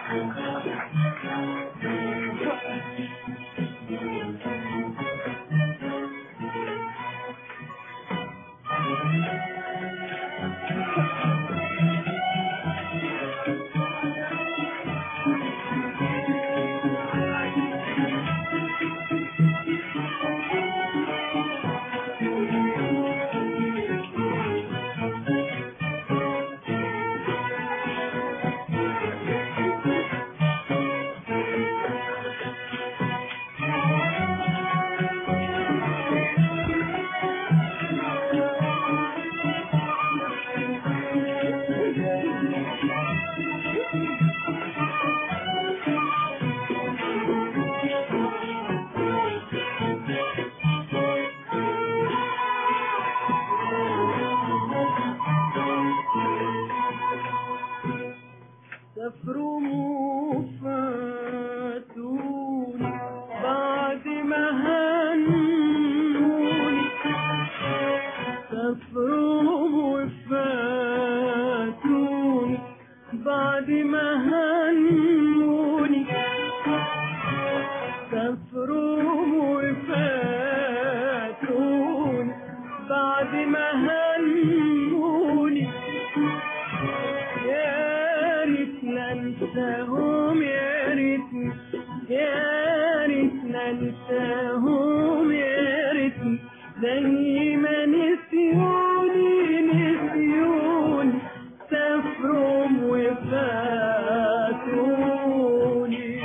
سافروا وفاتوني بعد ما هنوني، سافروا وفاتوني بعد ما هنوني، سافروا وفاتوني بعد ما هنوني، ننساهم يا ريتني، يا ريت ننساهم يا ريتني، زي ما نسيوني نسيوني، سافروا وفاتوني.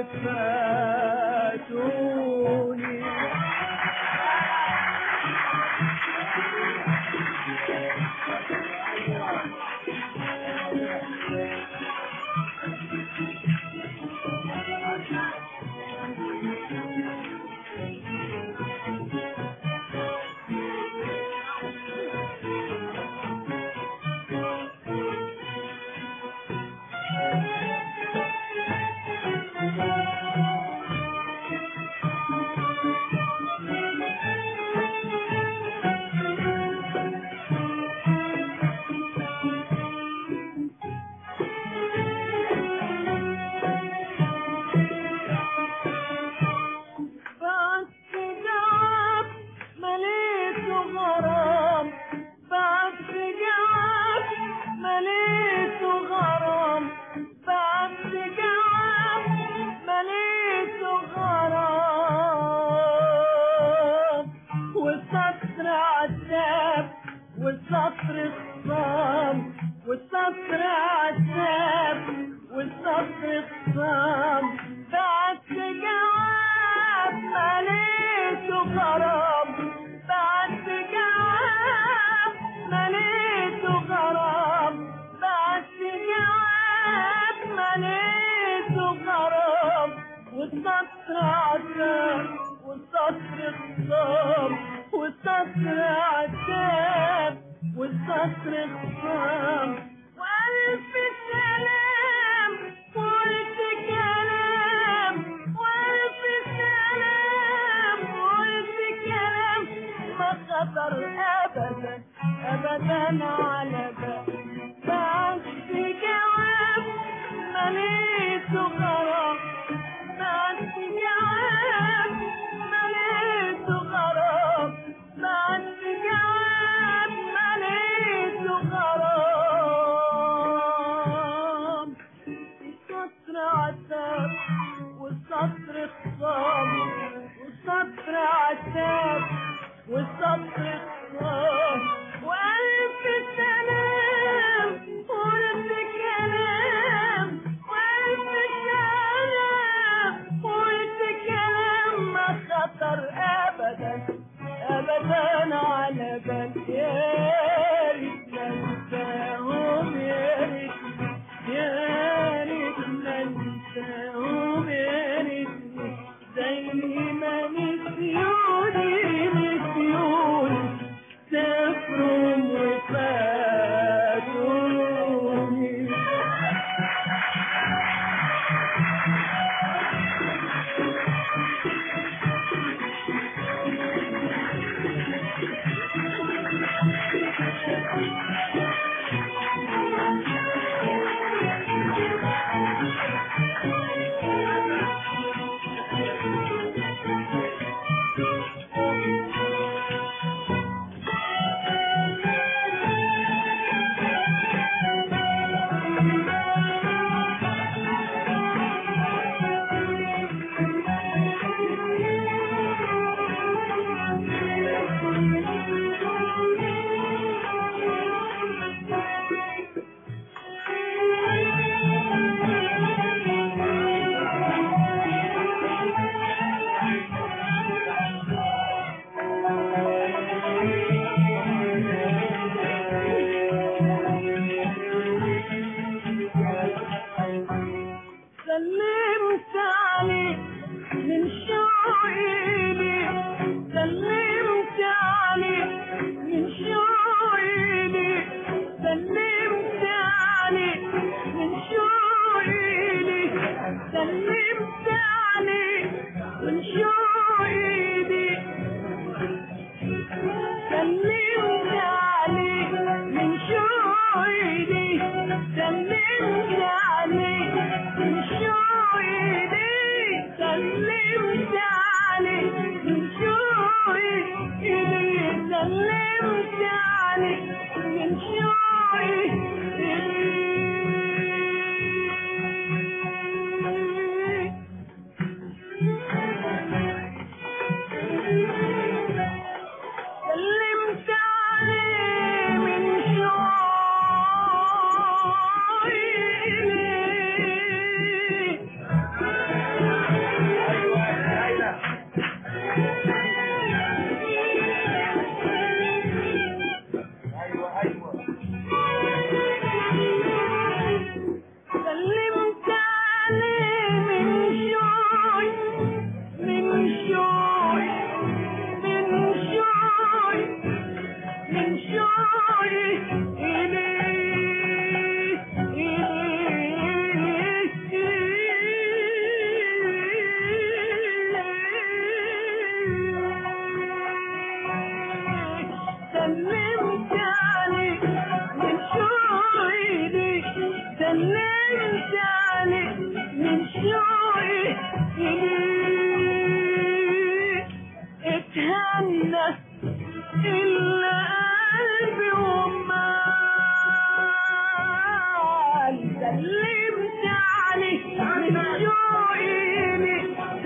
فاتوني. والسطر خصام والسطر عتاب والسطر خصام بعت جواب مليته غرام بعت جواب مليته غرام بعت جواب مليته غرام والسطر عتاب والسطر خصام والسطر عتاب والسطر خصام وألف سلام قلت كلام وألف سلام قلت كلام ما خطر أبدا أبدا على بال بعت جواب مليته غرام بعت جواب مليته غرام بعت جواب مليته غرام السطر عتاب والسطر خصام والسطر عتاب والسطر خصام وألف سلام قلت كلام وألف سلام قلت كلام ما خطر أبدا أبدا على بال يا ريت ننساهم يا ريت يا ريت ننساهم يا ريت زي ما نسيوني نسيوني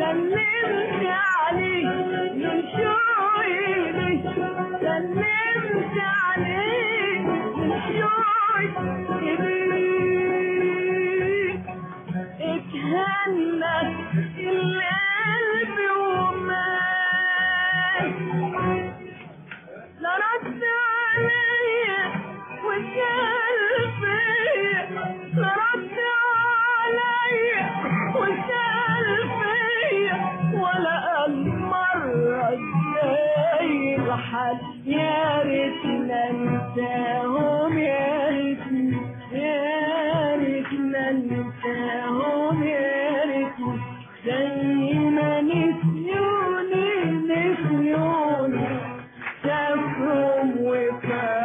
سلمت عليه من شوقي ليه سلمت عليه من شوقي ليه اتهنى القلب ومات لا رد عليا وسأل فيا لا رد عليا وسأل فيا ولا قال مرة ازاي الحال يا ريتنا ننساهم يا ريتنا ننساهم يا ريتنا زي ما نسيوني شافهم وفاهم